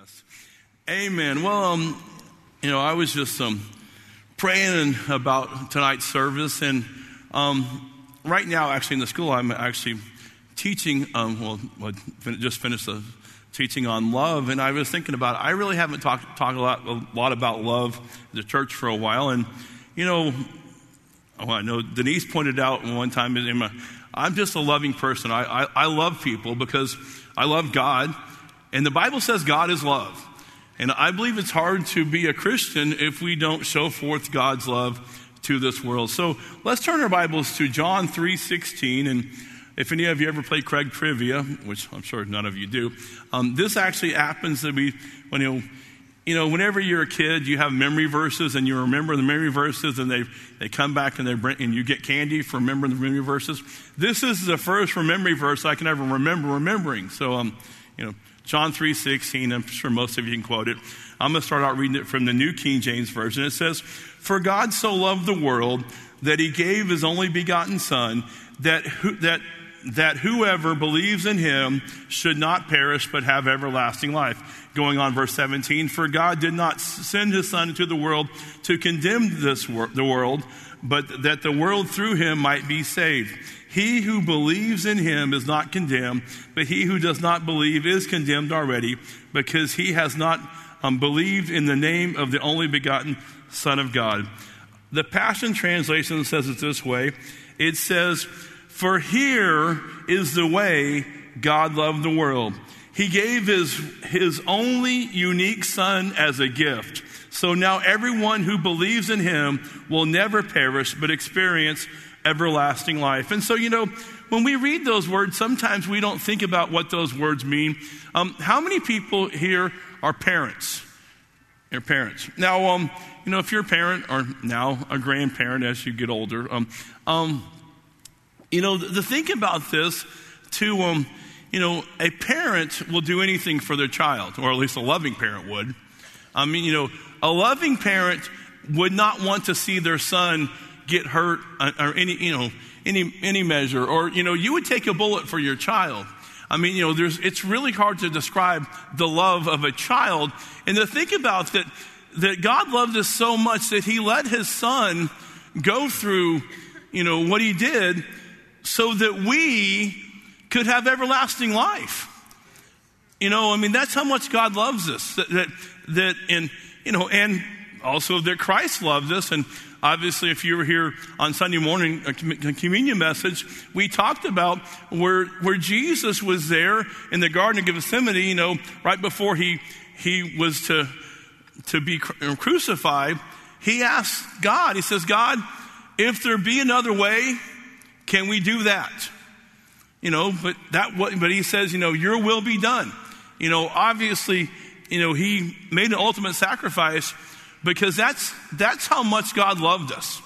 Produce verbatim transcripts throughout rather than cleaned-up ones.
Yes. Amen. Well, um, you know, I was just um, praying about tonight's service, and um, right now, actually, in the school, I'm actually teaching. Um, well, I just finished a teaching on love, and I was thinking about it. I really haven't talked talked a lot, a lot about love at the church for a while, and you know, well, I know Denise pointed out one time, in my, I'm just a loving person. I, I I love people because I love God. And the Bible says God is love. And I believe it's hard to be a Christian if we don't show forth God's love to this world. So let's turn our Bibles to John three sixteen. And if any of you ever play Craig Trivia, which I'm sure none of you do, um, this actually happens to be, when you know, you know, whenever you're a kid, you have memory verses and you remember the memory verses, and they they come back and they bring, and you get candy for remembering the memory verses. This is the first memory verse I can ever remember remembering. So, um, you know, John three sixteen, I'm sure most of you can quote it. I'm going to start out reading it from the New King James Version. It says, "For God so loved the world that he gave his only begotten Son, that who, that that whoever believes in him should not perish but have everlasting life." Going on, verse seventeen, "For God did not send his Son into the world to condemn this wor- the world, but that the world through him might be saved. He who believes in him is not condemned, but he who does not believe is condemned already, because he has not um, believed in the name of the only begotten Son of God." The Passion Translation says it this way. It says, "For here is the way God loved the world. He gave his, his only unique Son as a gift. So now everyone who believes in him will never perish, but experience everlasting life." And so, you know, when we read those words, sometimes we don't think about what those words mean. Um, how many people here are parents? You're parents. Now, um, you know, if you're a parent or now a grandparent as you get older, um, um, you know, the, the think about this too, um, you know, a parent will do anything for their child, or at least a loving parent would. I mean, you know, a loving parent would not want to see their son get hurt or any, you know, any, any measure, or, you know, you would take a bullet for your child. I mean, you know, there's, it's really hard to describe the love of a child. And to think about that, that God loved us so much that he let his Son go through, you know, what he did so that we could have everlasting life. You know, I mean, that's how much God loves us. That, that, that and, you know, and also that Christ loved us. And obviously, if you were here on Sunday morning, a communion message, we talked about where where Jesus was there in the Garden of Gethsemane, you know, right before he he was to to be crucified. He asked God, he says, "God, if there be another way, can we do that?" You know, but that but he says, you know, "Your will be done." You know, obviously, you know, he made an ultimate sacrifice, because that's that's how much God loved us.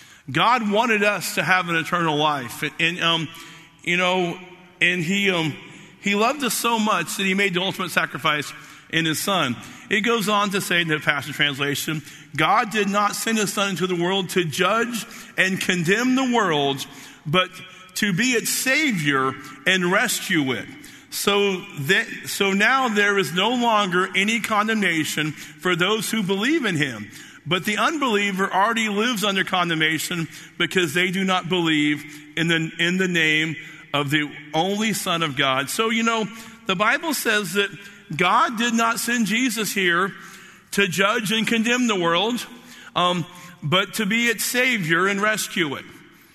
God wanted us to have an eternal life, and, and um, you know, and he um, he loved us so much that he made the ultimate sacrifice in his Son. It goes on to say in the Passion Translation, "God did not send his Son into the world to judge and condemn the world, but to be its Savior and rescue it. So that, so now there is no longer any condemnation for those who believe in him. But the unbeliever already lives under condemnation because they do not believe in the, in the name of the only Son of God." So, you know, the Bible says that God did not send Jesus here to judge and condemn the world, um, but to be its Savior and rescue it.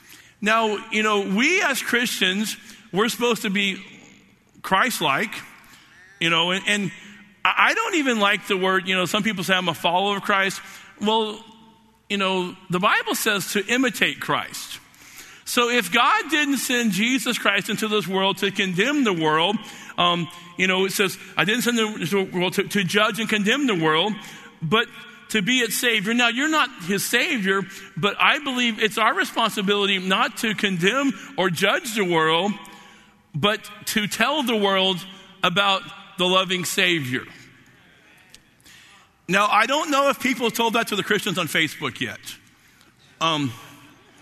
Now, you know, we as Christians, we're supposed to be Christ-like, you know, and, and I don't even like the word, you know, some people say I'm a follower of Christ. Well, you know, the Bible says to imitate Christ. So if God didn't send Jesus Christ into this world to condemn the world, um, you know, it says, I didn't send the world to, to judge and condemn the world, but to be its Savior. Now, you're not his Savior, but I believe it's our responsibility not to condemn or judge the world, but to tell the world about the loving Savior. Now, I don't know if people told that to the Christians on Facebook yet. Um,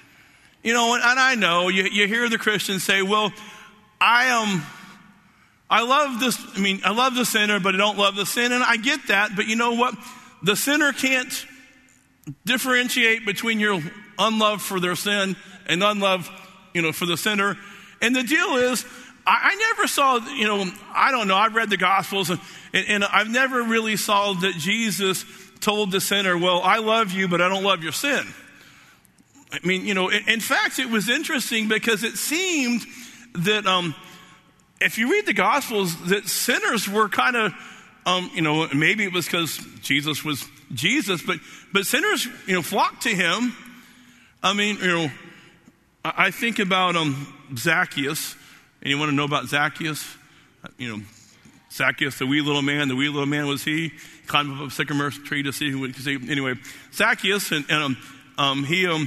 you know, and, and I know you, you hear the Christians say, "Well, I am, I love this, I mean, I love the sinner, but I don't love the sin, and I get that, but you know what? The sinner can't differentiate between your unlove for their sin and unlove, you know, for the sinner. And the deal is, I, I never saw, you know, I don't know, I've read the Gospels, and, and I've never really saw that Jesus told the sinner, well, I love you, but I don't love your sin. I mean, you know, in, in fact, it was interesting because it seemed that, um, if you read the Gospels, that sinners were kind of, um, you know, maybe it was because Jesus was Jesus, but but sinners, you know, flocked to him. I mean, you know, I, I think about um, Zacchaeus. And you want to know about Zacchaeus? You know, Zacchaeus, the wee little man. The wee little man was he. He climbed up a sycamore tree to see who would see. Anyway, Zacchaeus, and, and um, um, he um.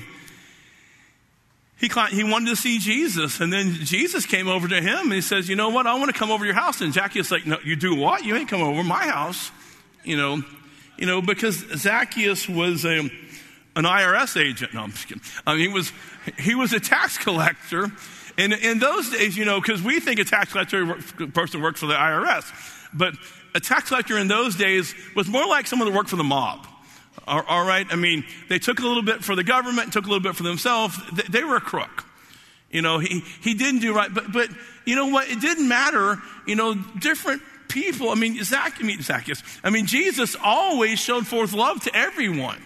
He, he wanted to see Jesus, and then Jesus came over to him, and he says, you know what, I want to come over to your house. And Zacchaeus like, no, you do what? You ain't come over my house. You know, you know, because Zacchaeus was a, an I R S agent. No, I'm just kidding. I mean, he was, he was a tax collector. And in those days, you know, because we think a tax collector person works for the I R S, but a tax collector in those days was more like someone that worked for the mob. All right. I mean, they took a little bit for the government, took a little bit for themselves. They were a crook. You know, he, he didn't do right. But, but you know what? It didn't matter. You know, different people. I mean, Zac, I mean, Zacchaeus. I mean, Jesus always showed forth love to everyone.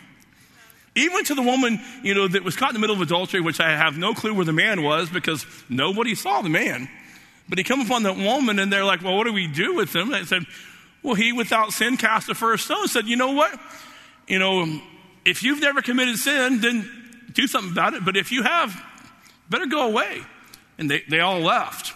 Even to the woman, you know, that was caught in the middle of adultery, which I have no clue where the man was because nobody saw the man. But he come upon that woman and they're like, well, what do we do with him? They said, well, he without sin cast the first stone. Said, you know what? You know, if you've never committed sin, then do something about it. But if you have, better go away. And they, they all left.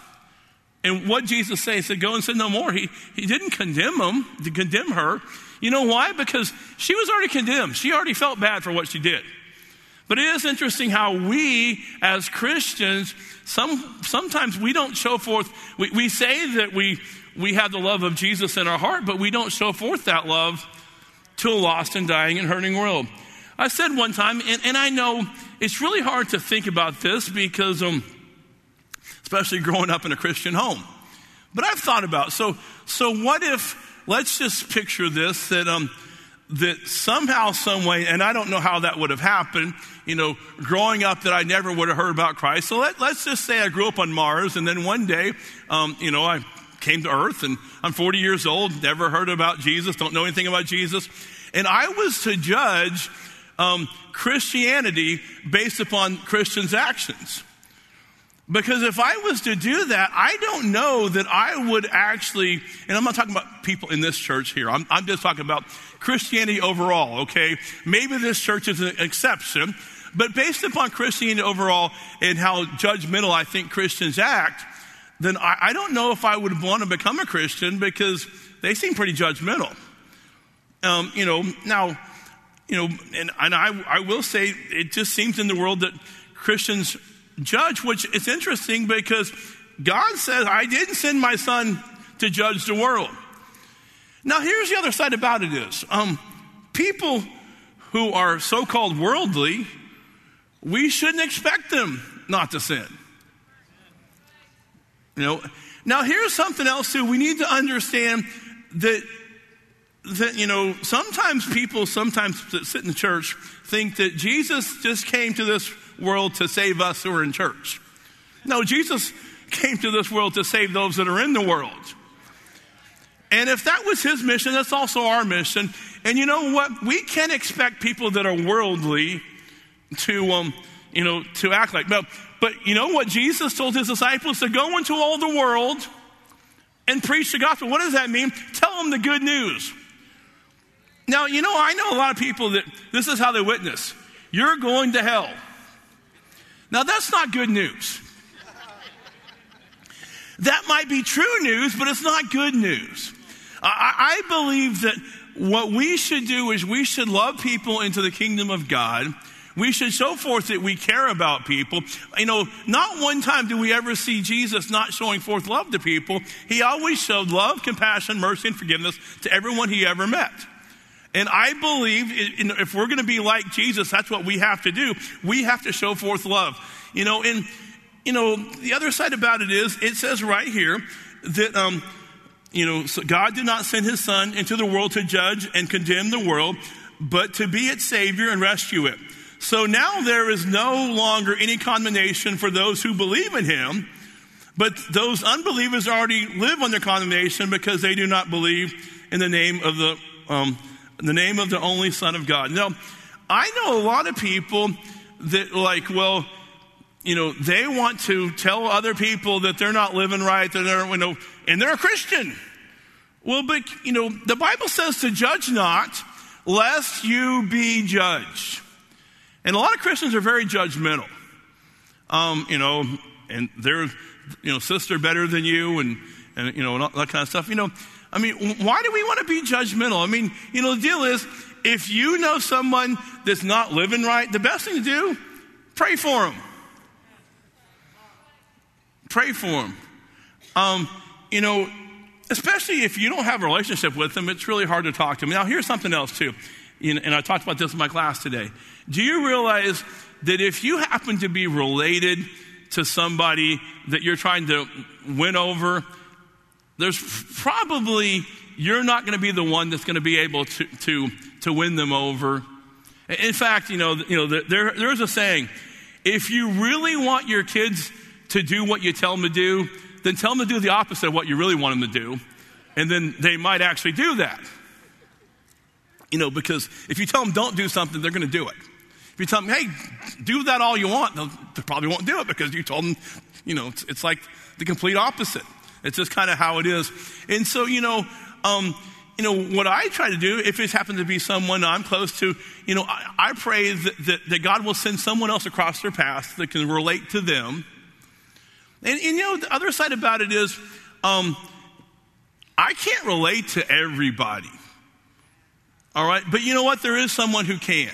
And what Jesus said, he said, go and sin no more. He, he didn't condemn them, to condemn her. You know why? Because she was already condemned. She already felt bad for what she did. But it is interesting how we, as Christians, some sometimes we don't show forth, we, we say that we, we have the love of Jesus in our heart, but we don't show forth that love to a lost and dying and hurting world. I said one time, and, and I know it's really hard to think about this because, um, especially growing up in a Christian home. But I've thought about, so so what if, let's just picture this, that um, that somehow, some way, and I don't know how that would have happened, you know, growing up that I never would have heard about Christ. So let, let's just say I grew up on Mars, and then one day, um, you know, I came to earth and I'm forty years old, never heard about Jesus, don't know anything about Jesus. And I was to judge um, Christianity based upon Christians' actions. Because if I was to do that, I don't know that I would actually, and I'm not talking about people in this church here, I'm, I'm just talking about Christianity overall, okay? Maybe this church is an exception, but based upon Christianity overall and how judgmental I think Christians act, then I, I don't know if I would want to become a Christian because they seem pretty judgmental. Um, you know, now, you know, and, and I, I will say it just seems in the world that Christians judge, which is interesting because God says, I didn't send my son to judge the world. Now, here's the other side about it is, um, people who are so-called worldly, we shouldn't expect them not to sin. You know, now here's something else too. We need to understand that, that, you know, sometimes people, sometimes that sit in the church think that Jesus just came to this world to save us who are in church. No, Jesus came to this world to save those that are in the world. And if that was his mission, that's also our mission. And you know what? We can't expect people that are worldly to, um, you know, to act like. But, but you know what Jesus told his disciples? To go into all the world and preach the gospel. What does that mean? Tell them the good news. Now, you know, I know a lot of people that this is how they witness. You're going to hell. Now, that's not good news. That might be true news, but it's not good news. I, I believe that what we should do is we should love people into the kingdom of God. We should show forth that we care about people. You know, not one time do we ever see Jesus not showing forth love to people. He always showed love, compassion, mercy, and forgiveness to everyone he ever met. And I believe if we're going to be like Jesus, that's what we have to do. We have to show forth love. You know, and, you know, the other side about it is, it says right here that, um, you know, so God did not send his son into the world to judge and condemn the world, but to be its savior and rescue it. So now there is no longer any condemnation for those who believe in him, but those unbelievers already live under condemnation because they do not believe in the name of the um, the name of the only Son of God. Now, I know a lot of people that like, well, you know, they want to tell other people that they're not living right, that they're, you know, and they're a Christian. Well, but, you know, the Bible says to judge not, lest you be judged. And a lot of Christians are very judgmental. Um, you know, and they're, you know, sister better than you and, and you know, and all that kind of stuff. You know, I mean, why do we want to be judgmental? I mean, you know, the deal is, if you know someone that's not living right, the best thing to do, pray for them. Pray for them. Um, you know, especially if you don't have a relationship with them, it's really hard to talk to them. Now, here's something else too. You know, and I talked about this in my class today. Do you realize that if you happen to be related to somebody that you're trying to win over, there's probably, you're not going to be the one that's going to be able to, to, to win them over. In fact, you know, you know, there, there's a saying, if you really want your kids to do what you tell them to do, then tell them to do the opposite of what you really want them to do. And then they might actually do that. You know, because if you tell them don't do something, they're going to do it. If you tell them, hey, do that all you want, they probably won't do it because you told them, you know, it's, it's like the complete opposite. It's just kind of how it is. And so, you know, um, you know, what I try to do, if it happens to be someone I'm close to, you know, I, I pray that, that, that God will send someone else across their path that can relate to them. And, and you know, the other side about it is, um, I can't relate to everybody. All right? But you know what? There is someone who can.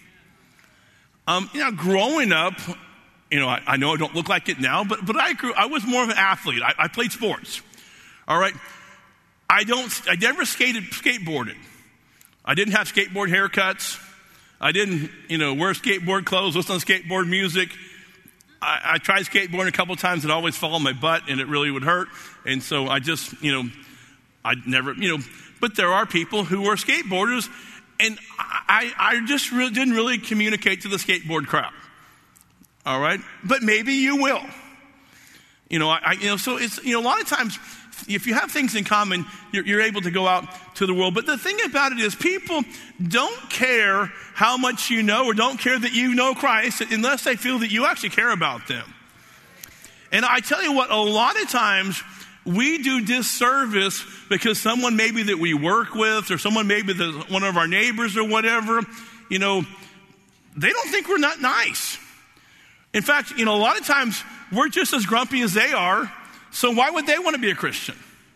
Um, you know, growing up, you know, I, I know I don't look like it now, but but I grew. I was more of an athlete. I, I played sports. All right. I don't. I never skated, skateboarded. I didn't have skateboard haircuts. I didn't, you know, wear skateboard clothes, listen to skateboard music. I, I tried skateboarding a couple of times. It always fell on my butt, and it really would hurt. And so I just, you know, I never, you know. But there are people who are skateboarders, and I, I just really didn't really communicate to the skateboard crowd. All right, but maybe you will. You know, I, you know, so it's, you know, a lot of times, if you have things in common, you're, you're able to go out to the world. But the thing about it is, people don't care how much you know, or don't care that you know Christ, unless they feel that you actually care about them. And I tell you what, a lot of times we do disservice because someone maybe that we work with, or someone maybe that one of our neighbors or whatever, you know, they don't think we're not nice. In fact, you know, a lot of times we're just as grumpy as they are. So why would they want to be a Christian?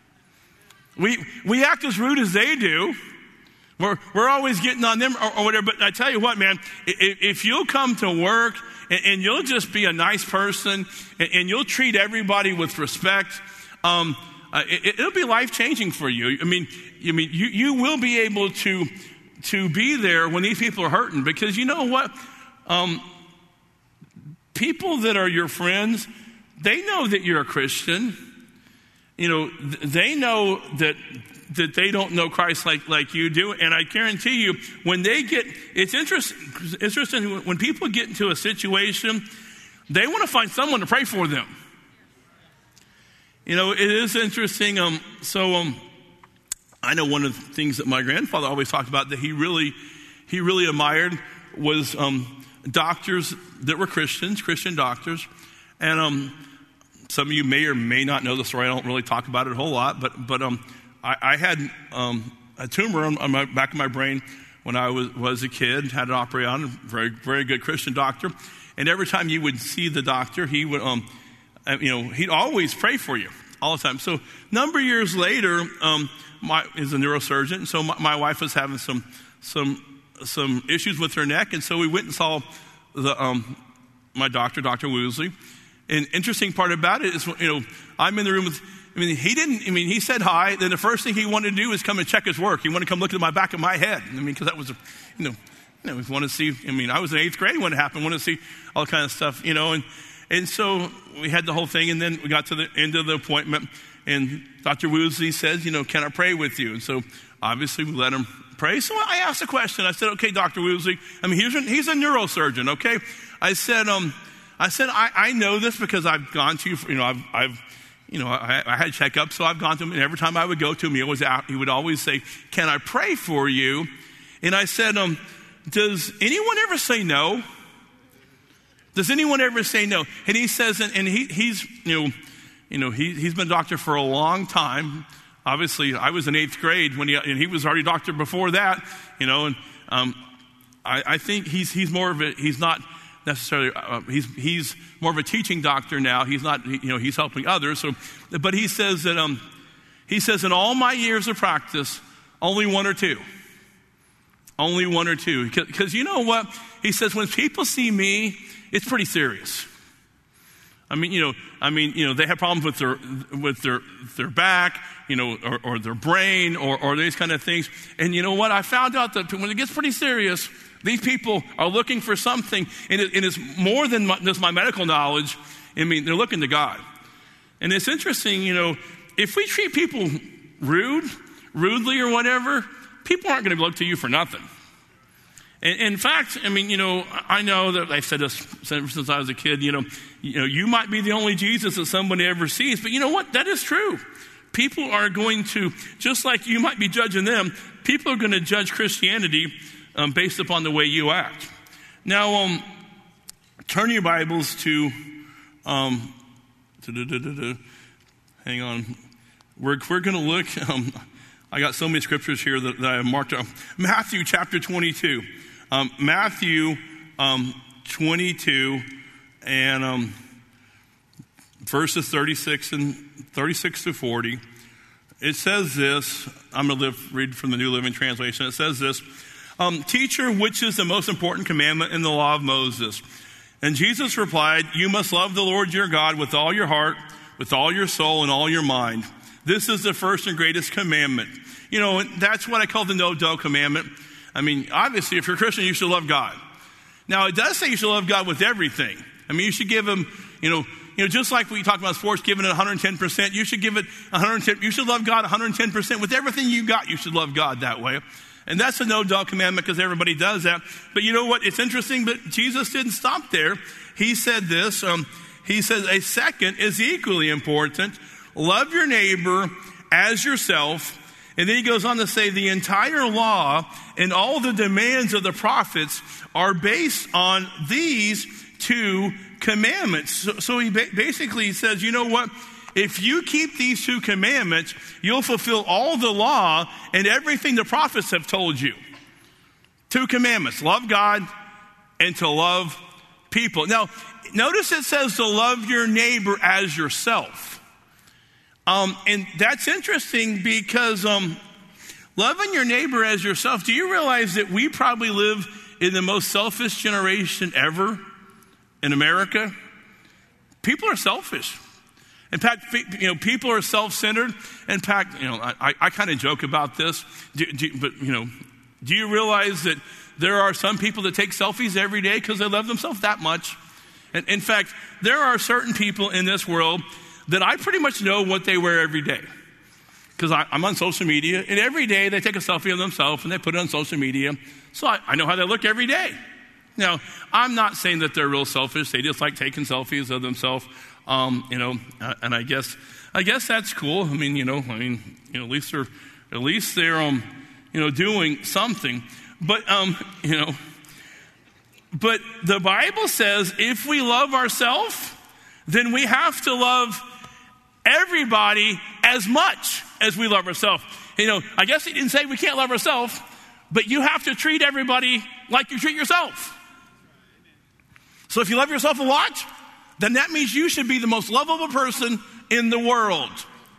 We we act as rude as they do. We're we're always getting on them or, or whatever. But I tell you what, man, if, if you'll come to work and, and you'll just be a nice person and, and you'll treat everybody with respect, um, uh, it, it'll be life changing for you. I mean, I mean, you you will be able to to be there when these people are hurting, because you know what. Um, People that are your friends, they know that you're a Christian. You know, th- they know that that they don't know Christ like, like you do. And I guarantee you, when they get, it's interesting, interesting when people get into a situation, they want to find someone to pray for them. You know, it is interesting. Um, so um, I know one of the things that my grandfather always talked about that he really, he really admired was um, doctors that were Christians, Christian doctors. And um, some of you may or may not know the story. I don't really talk about it a whole lot, but but um, I, I had um, a tumor on, on my back of my brain when I was, was a kid. Had it operated on. Very very good Christian doctor. And every time you would see the doctor, he would um, you know, he'd always pray for you all the time. So a number of years later, um, my is a neurosurgeon. So my, my wife was having some some some issues with her neck, and so we went and saw the um, my doctor, Doctor Woosley. And interesting part about it is, you know, I'm in the room with, I mean, he didn't, I mean, he said hi. Then the first thing he wanted to do is come and check his work. He wanted to come look at my back of my head. I mean, because that was, a, you know, you know, wanted to see, I mean, I was in eighth grade when it happened, wanted to see all kind of stuff, you know. And, and so we had the whole thing, and then we got to the end of the appointment. and Doctor Woosley says, you know, can I pray with you? And so obviously we let him pray. So I asked a question. I said, okay, Doctor Woosley, I mean, he's a, he's a neurosurgeon, okay? I said, um, I said, I, I know this because I've gone to you, for, you know, I've, I've, you know, I, I had checkups, so I've gone to him, and every time I would go to him, he, always, he would always say, can I pray for you? And I said, um, does anyone ever say no? Does anyone ever say no? And he says, and, and he, he's, you know, you know, he, he's been a doctor for a long time. Obviously, I was in eighth grade when he, and he was already a doctor before that, you know, and um, I, I think he's, he's more of a, he's not necessarily, uh, he's, he's more of a teaching doctor now. He's not, you know, he's helping others. So, but he says that, um, he says in all my years of practice, only one or two. Only one or two. Because you know what? He says, when people see me, it's pretty serious. I mean, you know, I mean, you know, they have problems with their with their their back, you know, or, or their brain, or, or these kind of things. And you know what? I found out that when it gets pretty serious, these people are looking for something, and, it, and it's more than my, just my medical knowledge. I mean, they're looking to God. And it's interesting, you know, if we treat people rude, rudely or whatever, people aren't going to look to you for nothing. And, and in fact, I mean, you know, I know that I've said this since I was a kid, you know, you know, you might be the only Jesus that somebody ever sees, but you know what? That is true. People are going to, just like you might be judging them, people are going to judge Christianity um, based upon the way you act. Now, um, turn your Bibles to, um, hang on, we're, we're going to look, um, I got so many scriptures here that, that I have marked up. Matthew chapter twenty-two. Um, Matthew um, twenty-two and um, verses thirty-six and thirty-six to forty. It says this. I'm going to read from the New Living Translation. It says this. Um, Teacher, which is the most important commandment in the law of Moses? And Jesus replied, you must love the Lord your God with all your heart, with all your soul, and all your mind. This is the first and greatest commandment. You know, that's what I call the no-dough commandment. I mean, obviously, if you're a Christian, you should love God. Now, it does say you should love God with everything. I mean, you should give him, you know, you know, just like we talk about sports, giving it one hundred ten percent, you should give it one hundred ten. You should love God one hundred ten percent. With everything you got, you should love God that way. And that's a no-dough commandment because everybody does that. But you know what? It's interesting, but Jesus didn't stop there. He said this. Um, he says, a second is equally important. Love your neighbor as yourself. And then he goes on to say the entire law and all the demands of the prophets are based on these two commandments. So, so he ba- basically says, you know what? If you keep these two commandments, you'll fulfill all the law and everything the prophets have told you. Two commandments, love God and to love people. Now, notice it says to love your neighbor as yourself. Um, and that's interesting because um, loving your neighbor as yourself, do you realize that we probably live in the most selfish generation ever in America? People are selfish. In fact, you know, people are self-centered. In fact, you know, I, I kind of joke about this, do, do, but, you know, do you realize that there are some people that take selfies every day because they love themselves that much? And in fact, there are certain people in this world that I pretty much know what they wear every day. Because I'm on social media, and every day they take a selfie of themselves and they put it on social media. So I, I know how they look every day. Now, I'm not saying that they're real selfish. They just like taking selfies of themselves. Um, you know, uh, and I guess I guess that's cool. I mean, you know, I mean, you know, at least they're at least they're um, you know, doing something. But um, you know, but the Bible says if we love ourselves, then we have to love everybody as much as we love ourselves. You know, I guess he didn't say we can't love ourselves, but you have to treat everybody like you treat yourself. So if you love yourself a lot, then that means you should be the most lovable person in the world.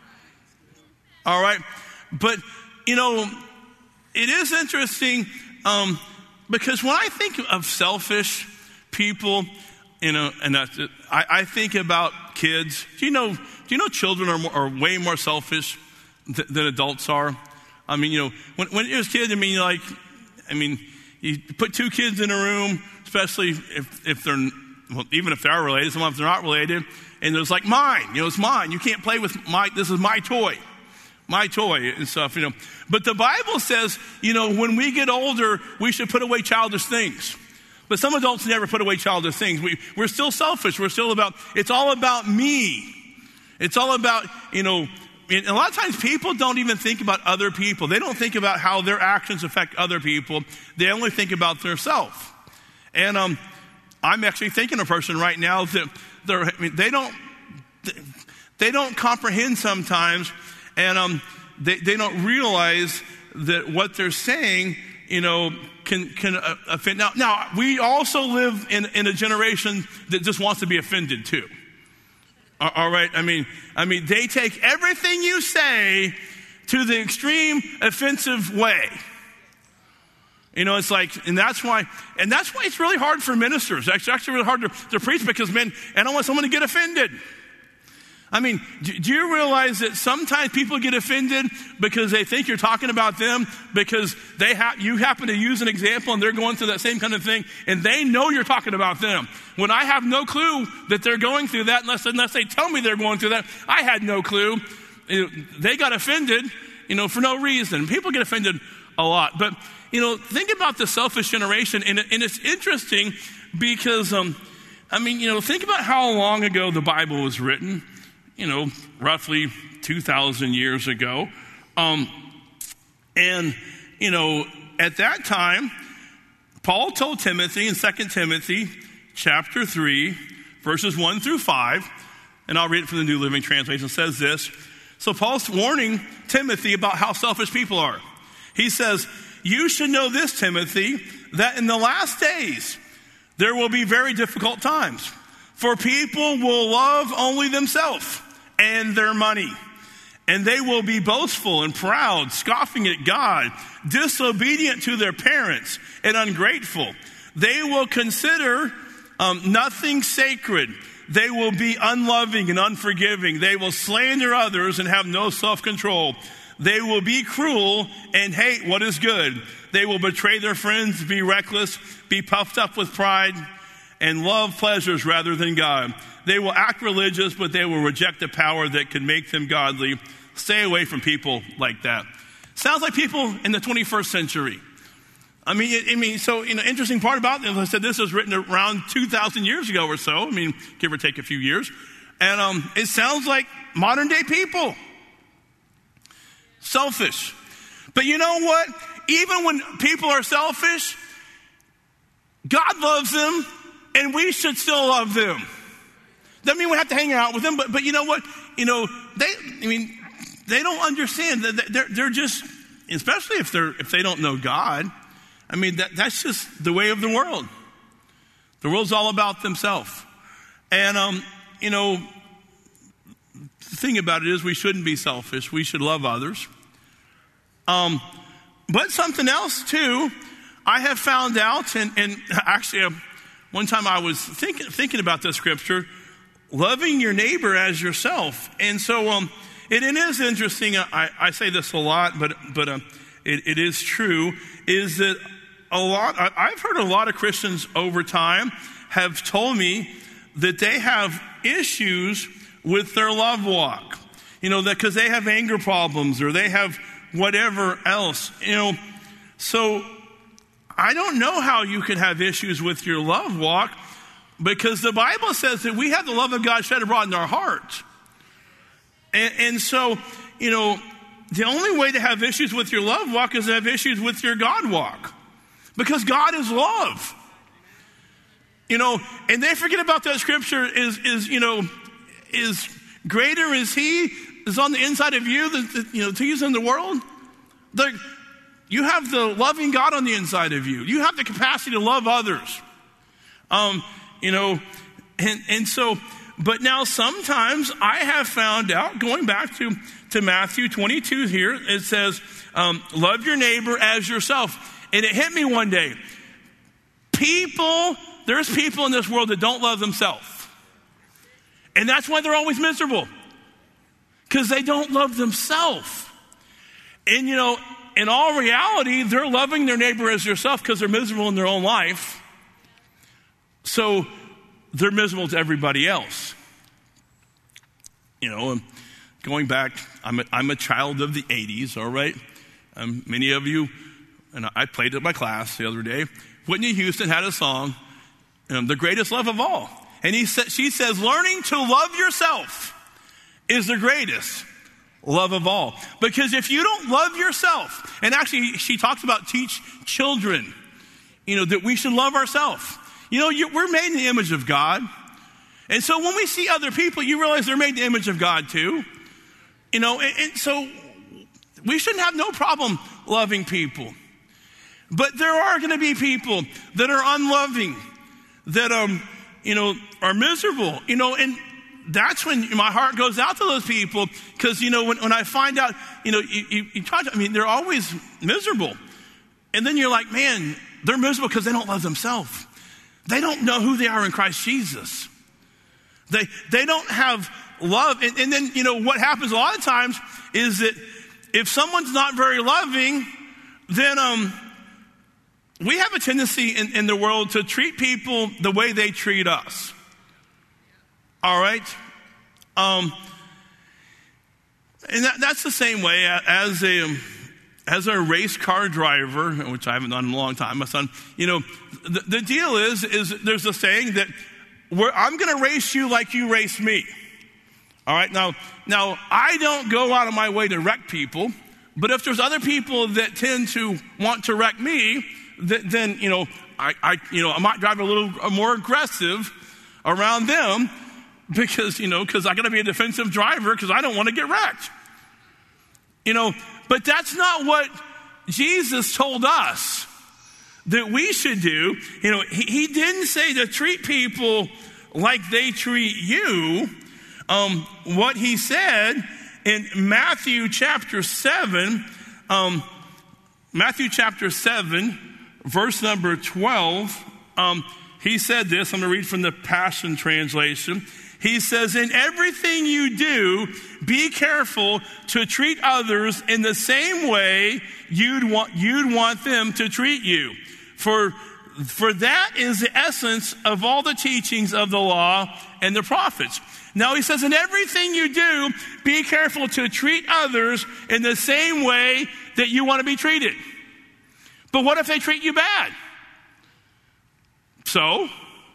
All right? But, you know, it is interesting um, because when I think of selfish people, you know, and I, I think about kids. Do you know? Do you know children are, more, are way more selfish th- than adults are? I mean, you know, when when you're a kid, I mean, like, I mean, you put two kids in a room, especially if if they're well, even if they are related. Sometimes they're not related. and it's like mine, you know, it's mine. You can't play with my, this is my toy, my toy and stuff, you know. But the Bible says, you know, when we get older, we should put away childish things. But some adults never put away childish things. We, we're still selfish. We're still about, it's all about me. It's all about, you know, and a lot of times people don't even think about other people. They don't think about how their actions affect other people. They only think about themselves. And um, I'm actually thinking of a person right now that they're, I mean, they don't, they don't comprehend sometimes, and um, they, they don't realize that what they're saying, you know, can can uh, offend. Now, now we also live in, in a generation that just wants to be offended too. All right, I mean, I mean, they take everything you say to the extreme offensive way. You know, it's like, and that's why, and that's why it's really hard for ministers. It's actually really hard to, to preach because, man, I don't want someone to get offended. I mean, do, do you realize that sometimes people get offended because they think you're talking about them because they ha- you happen to use an example and they're going through that same kind of thing and they know you're talking about them. When I have no clue that they're going through that unless, unless they tell me they're going through that, I had no clue. You know, they got offended, you know, for no reason. People get offended a lot. But, you know, think about the selfish generation, and, and it's interesting because, um, I mean, you know, think about how long ago the Bible was written. You know, roughly two thousand years ago. Um, and, you know, at that time, Paul told Timothy in Second Timothy chapter three, verses one through five, and I'll read it from the New Living Translation, says this. So Paul's warning Timothy about how selfish people are. He says, you should know this, Timothy, that in the last days, there will be very difficult times. For people will love only themselves and their money. And they will be boastful and proud, scoffing at God, disobedient to their parents, and ungrateful. They will consider um, nothing sacred. They will be unloving and unforgiving. They will slander others and have no self-control. They will be cruel and hate what is good. They will betray their friends, be reckless, be puffed up with pride, and love pleasures rather than God. They will act religious, but they will reject the power that can make them godly. Stay away from people like that. Sounds like people in the twenty-first century. I mean, it, I mean, so, you know, interesting part about this, I said this was written around two thousand years ago or so. I mean, give or take a few years. And um, it sounds like modern day people. Selfish. But you know what? Even when people are selfish, God loves them, and we should still love them. Doesn't mean we have to hang out with them, but but you know what? You know, they, I mean, they don't understand that they're they're just, especially if they're if they don't know God. I mean, that that's just the way of the world. The world's all about themselves. And um, you know, the thing about it is we shouldn't be selfish. We should love others. Um, but something else too, I have found out, and, and actually, uh, one time I was thinking thinking about this scripture. Loving your neighbor as yourself. And so um, it, it is interesting. I, I say this a lot, but but uh, it, it is true, is that a lot, I, I've heard a lot of Christians over time have told me that they have issues with their love walk. You know, that because they have anger problems or they have whatever else. You know, so I don't know how you could have issues with your love walk, because the Bible says that we have the love of God shed abroad in our heart. And, and so, you know, the only way to have issues with your love walk is to have issues with your God walk. Because God is love. You know, and they forget about that scripture is, is you know, is greater is he is on the inside of you than, you know, to use in the world. The, you have the loving God on the inside of you. You have the capacity to love others. Um, You know, and, and so, but now sometimes I have found out, going back to, to Matthew twenty-two here, it says, um, love your neighbor as yourself. And it hit me one day. People, there's people in this world that don't love themselves. And that's why they're always miserable. Because they don't love themselves. And you know, in all reality, they're loving their neighbor as yourself because they're miserable in their own life. So they're miserable to everybody else. You know, and going back, I'm a, I'm a child of the eighties, all right? Um, many of you, and I played it in my class the other day, Whitney Houston had a song, um, The Greatest Love of All. And he sa- she says, learning to love yourself is the greatest love of all. Because if you don't love yourself, and actually she talks about teach children, you know, that we should love ourselves. You know, you, we're made in the image of God. And so when we see other people, you realize they're made in the image of God too. You know, and, and so we shouldn't have no problem loving people. But there are going to be people that are unloving, that, um, you know, are miserable, you know, and that's when my heart goes out to those people because, you know, when, when I find out, you know, you, you, you talk to, I mean, they're always miserable. And then you're like, man, they're miserable because they don't love themselves. They don't know who they are in Christ Jesus. They they don't have love. And, and then, you know, what happens a lot of times is that if someone's not very loving, then um, we have a tendency in, in the world to treat people the way they treat us. All right? Um, and that, that's the same way as a... Um, As a race car driver, which I haven't done in a long time, my son, you know, the, the deal is, is there's a saying that we're, I'm going to race you like you race me. All right. Now, now I don't go out of my way to wreck people, but if there's other people that tend to want to wreck me, th- then, you know, I, I, you know, I might drive a little more aggressive around them because, you know, because I got to be a defensive driver because I don't want to get wrecked. You know, but that's not what Jesus told us that we should do. You know, he, he didn't say to treat people like they treat you. Um, what he said in Matthew chapter seven, um, Matthew chapter seven, verse number twelve, um, he said this. I'm going to read from the Passion Translation. He says, in everything you do, be careful to treat others in the same way you'd want, you'd want them to treat you. For, for that is the essence of all the teachings of the law and the prophets. Now he says, in everything you do, be careful to treat others in the same way that you want to be treated. But what if they treat you bad? So...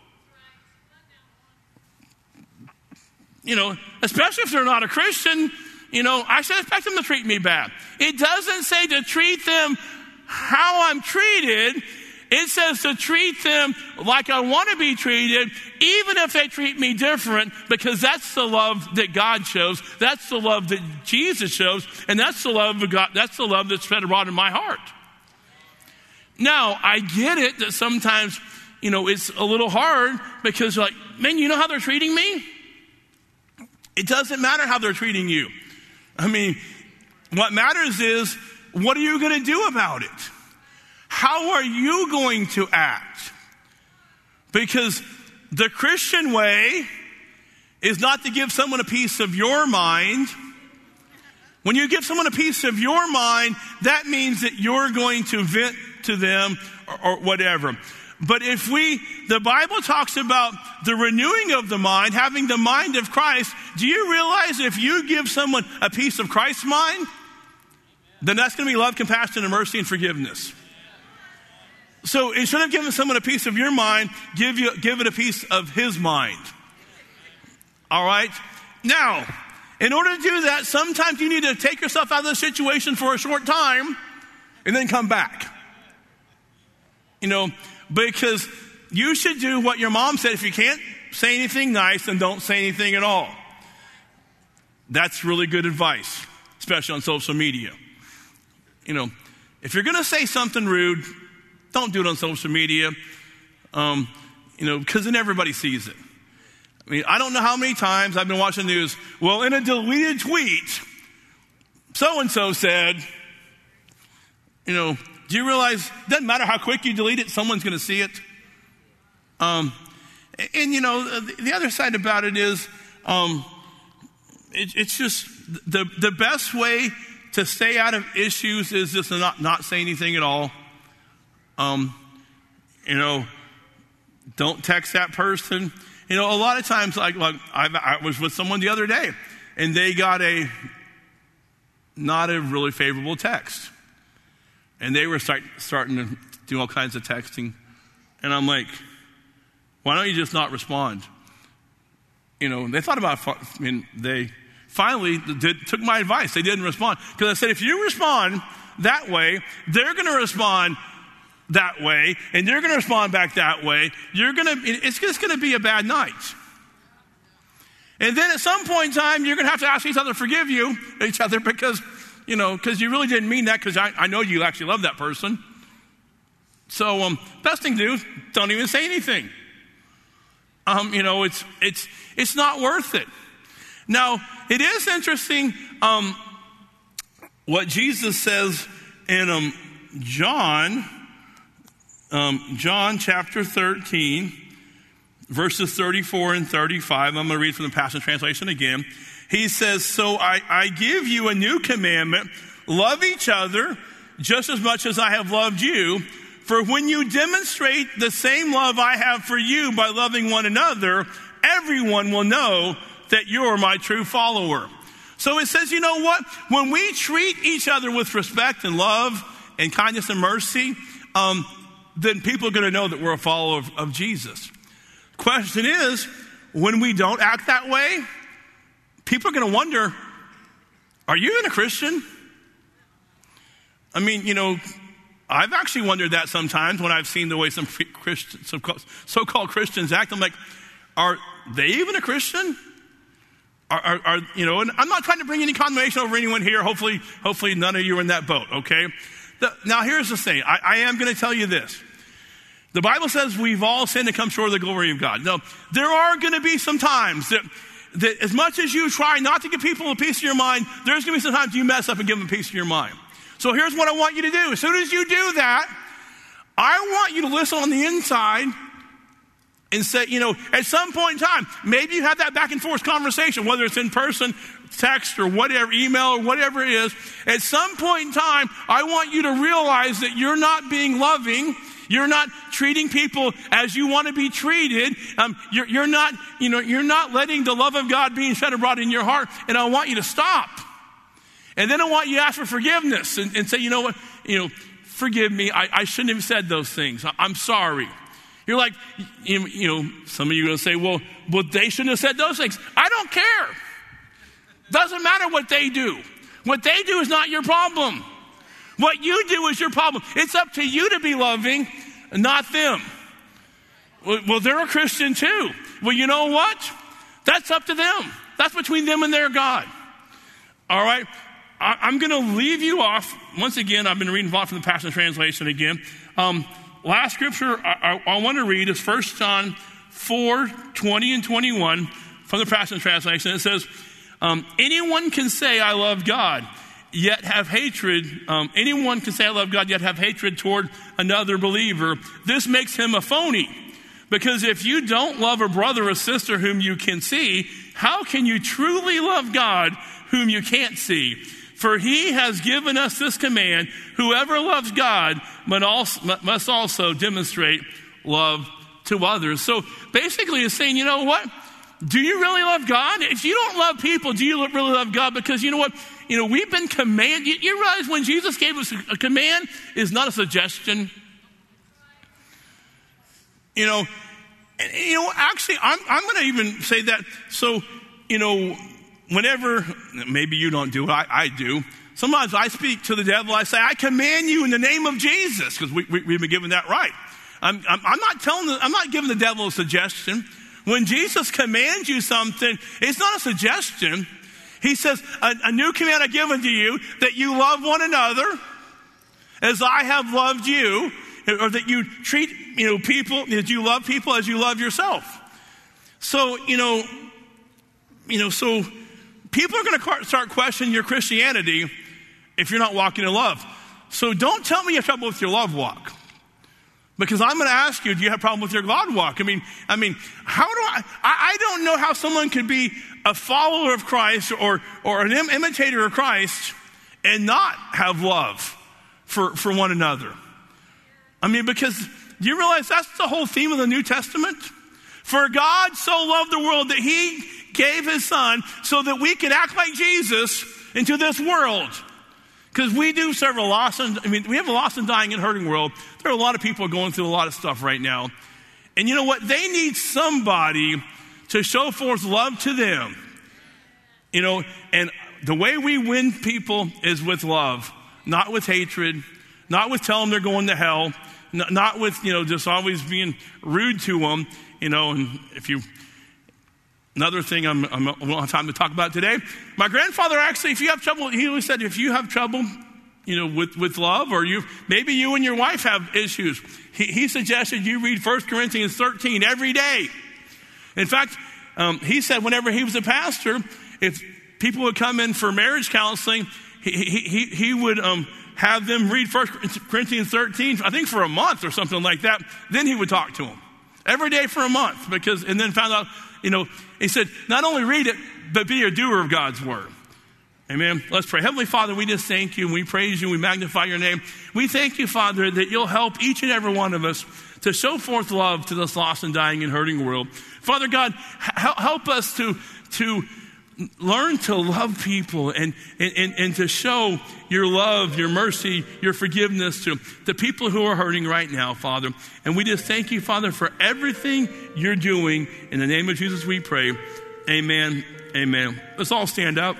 You know, especially if they're not a Christian, you know, I should expect them to treat me bad. It doesn't say to treat them how I'm treated. It says to treat them like I want to be treated, even if they treat me different, because that's the love that God shows. That's the love that Jesus shows. And that's the love of God. That's the love that's fed abroad in my heart. Now, I get it that sometimes, you know, it's a little hard because like, man, you know how they're treating me? It doesn't matter how they're treating you. I mean, what matters is, what are you going to do about it? How are you going to act? Because the Christian way is not to give someone a piece of your mind. When you give someone a piece of your mind, that means that you're going to vent to them or, or whatever. But if we, the Bible talks about the renewing of the mind, having the mind of Christ. Do you realize if you give someone a piece of Christ's mind, then that's going to be love, compassion, and mercy and forgiveness. So instead of giving someone a piece of your mind, give you give it a piece of his mind. All right? Now, in order to do that, sometimes you need to take yourself out of the situation for a short time and then come back. You know, because you should do what your mom said. If you can't say anything nice, then don't say anything at all. That's really good advice, especially on social media. You know, if you're going to say something rude, don't do it on social media, um, you know, because then everybody sees it. I mean, I don't know how many times I've been watching the news. Well, in a deleted tweet, so-and-so said, you know, do you realize it doesn't matter how quick you delete it, someone's going to see it? Um, and, and, you know, the, the other side about it is um, it, it's just the, the best way to stay out of issues is just to not, not say anything at all. Um, you know, don't text that person. You know, a lot of times, like, like I, I was with someone the other day, and they got a not a really favorable text. And they were start, starting to do all kinds of texting. And I'm like, why don't you just not respond? You know, they thought about, I mean, they finally did, took my advice. They didn't respond. Because I said, if you respond that way, they're going to respond that way, and they're going to respond back that way. You're going to, it's just going to be a bad night. And then at some point in time, you're going to have to ask each other to forgive you, each other, because, you know, because you really didn't mean that, because I, I know you actually love that person. So, um, best thing to do, don't even say anything. Um, you know, it's it's it's not worth it. Now, it is interesting um, what Jesus says in um, John, um, John chapter thirteen, verses thirty-four and thirty-five. I'm going to read from the Passion Translation again. He says, so I, I give you a new commandment, love each other just as much as I have loved you. For when you demonstrate the same love I have for you by loving one another, everyone will know that you're my true follower. So it says, you know what? When we treat each other with respect and love and kindness and mercy, um, then people are going to know that we're a follower of, of Jesus. The question is, when we don't act that way, people are going to wonder, are you even a Christian? I mean, you know, I've actually wondered that sometimes when I've seen the way some Christians, some so-called Christians act. I'm like, are they even a Christian? Are, are, are you know? And I'm not trying to bring any condemnation over anyone here. Hopefully, hopefully none of you are in that boat. Okay. The, now here's the thing. I, I am going to tell you this. The Bible says we've all sinned and come short of the glory of God. No, there are going to be some times that, that as much as you try not to give people a piece of your mind, there's going to be some times you mess up and give them a piece of your mind. So here's what I want you to do. As soon as you do that, I want you to listen on the inside and say, you know, at some point in time, maybe you have that back and forth conversation, whether it's in person, text, or whatever, email, or whatever it is. At some point in time, I want you to realize that you're not being loving. You're not treating people as you want to be treated. Um, you're, you're not, you know, you're not letting the love of God being shed abroad in your heart. And I want you to stop. And then I want you to ask for forgiveness and, and say, you know what, you know, forgive me. I, I shouldn't have said those things. I, I'm sorry. You're like, you, you know, some of you are going to say, well, but they shouldn't have said those things. I don't care. Doesn't matter what they do. What they do is not your problem. What you do is your problem. It's up to you to be loving, not them. Well, well, they're a Christian too. Well, you know what? That's up to them. That's between them and their God. All right? I'm going to leave you off. Once again, I've been reading from the Passion Translation again. Um, last scripture I, I, I want to read is First John four, twenty and twenty-one from the Passion Translation. It says, um, anyone can say, I love God, yet have hatred. Um, anyone can say, I love God, yet have hatred toward another believer. This makes him a phony. Because if you don't love a brother or sister whom you can see, how can you truly love God whom you can't see? For he has given us this command, whoever loves God must also demonstrate love to others. So basically it's saying, you know what? Do you really love God? If you don't love people, do you really love God? Because you know what? You know, we've been commanded. You, you realize when Jesus gave us a command is not a suggestion. You know, and, you know, actually, I'm, I'm going to even say that. So, you know, whenever, maybe you don't do it, I, I do. Sometimes I speak to the devil, I say, I command you in the name of Jesus, because we, we, we've been given that right. I'm, I'm, I'm not telling, the, I'm not giving the devil a suggestion. When Jesus commands you something, it's not a suggestion. He says, a, a new command I've given to you, that you love one another as I have loved you, or that you treat, you know, people, that you love people as you love yourself. So, you know, you know, so people are going to start questioning your Christianity if you're not walking in love. So don't tell me you have trouble with your love walk. Because I'm going to ask you, do you have a problem with your God walk? I mean, I mean, how do I, I, I don't know how someone could be a follower of Christ or, or an im- imitator of Christ and not have love for, for one another. I mean, because do you realize that's the whole theme of the New Testament? For God so loved the world that he gave his son so that we could act like Jesus into this world. Because we do serve a lost and, I mean, we have a lost and dying and hurting world. There are a lot of people going through a lot of stuff right now. And you know what? They need somebody to show forth love to them. You know, and the way we win people is with love, not with hatred, not with telling them they're going to hell, not with, you know, just always being rude to them, you know. And if you, another thing I'm, I'm, I don't have time to talk about today. My grandfather actually, if you have trouble, he always said, if you have trouble, you know, with, with love, or you, maybe you and your wife have issues, he, he suggested you read First Corinthians thirteen every day. In fact, um, he said whenever he was a pastor, if people would come in for marriage counseling, he, he, he, he would, um, have them read First Corinthians thirteen, I think for a month or something like that. Then he would talk to them every day for a month, because, and then found out, you know, he said, not only read it, but be a doer of God's word. Amen. Let's pray. Heavenly Father, we just thank you and we praise you. We magnify your name. We thank you, Father, that you'll help each and every one of us to show forth love to this lost and dying and hurting world. Father God, h- help us to, to, learn to love people and, and, and to show your love, your mercy, your forgiveness to the people who are hurting right now, Father. And we just thank you, Father, for everything you're doing. In the name of Jesus we pray. Amen. Amen. Let's all stand up.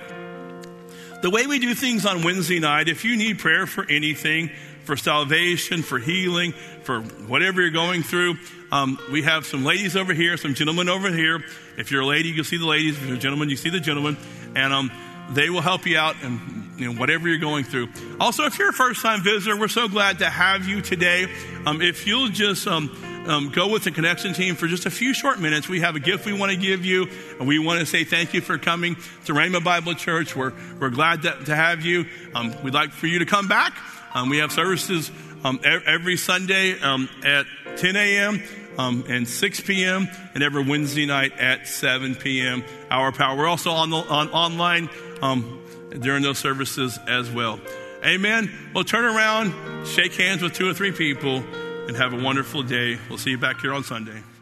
The way we do things on Wednesday night, if you need prayer for anything, for salvation, for healing, for whatever you're going through, um, we have some ladies over here, some gentlemen over here. If you're a lady, you'll see the ladies. If you're a gentleman, you see the gentlemen. And um, they will help you out in, you know, whatever you're going through. Also, if you're a first-time visitor, we're so glad to have you today. Um, if you'll just um, um, go with the Connection team for just a few short minutes, we have a gift we want to give you. And we want to say thank you for coming to Rhema Bible Church. We're, we're glad to, to have you. Um, we'd like for you to come back. Um, we have services um, every Sunday um, at ten a.m., Um, and six p.m. and every Wednesday night at seven p.m. Hour Power. We're also on the on online um, during those services as well. Amen. Well, turn around, shake hands with two or three people, and have a wonderful day. We'll see you back here on Sunday.